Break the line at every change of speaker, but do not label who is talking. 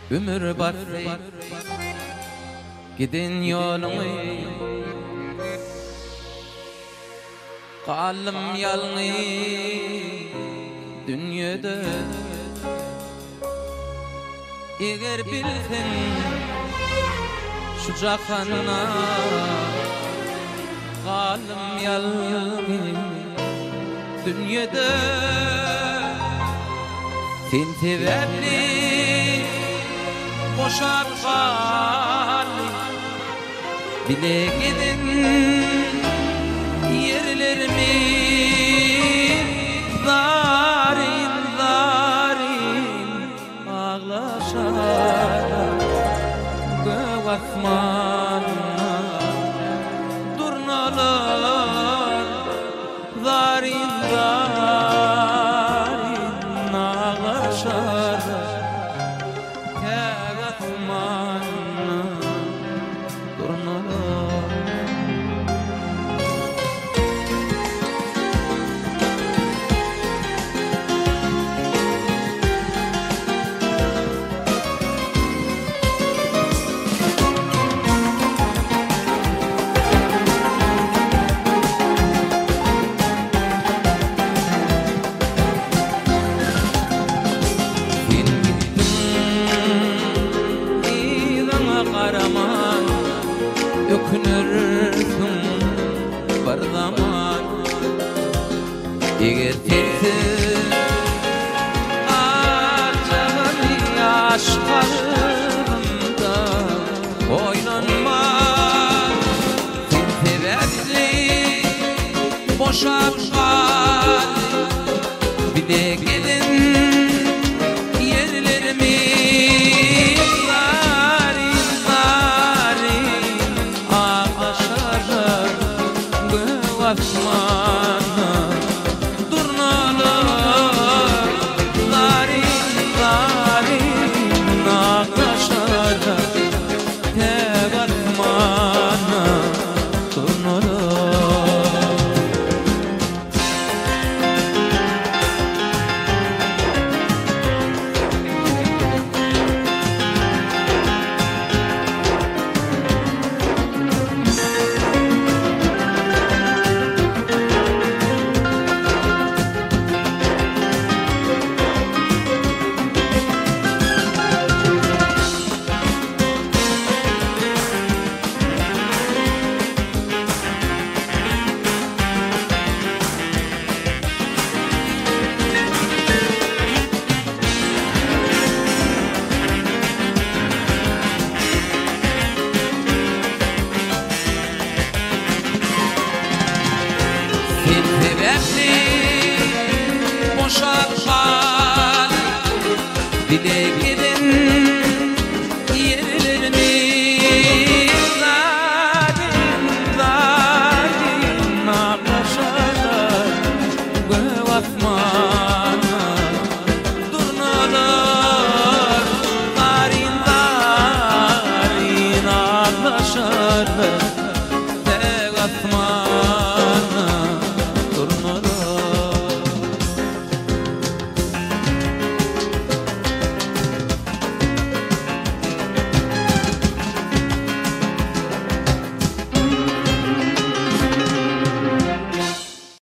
Ömür barri gidin yolumu Kalım yalnız dünyada Eğer bilsen şu cahana Kalım yalnız dünyada Sen sebepli boşa kalım Bile gidin yerlerimi Zarin zarin ağlaşar Göğ asmanına durnalar Zarin zarin ağlaşar Göğ asmanına durnalar Karaman ökünürsün bir zaman Eğer sensiz acaba aşklarımda oynanmaz Sen sebepli boşa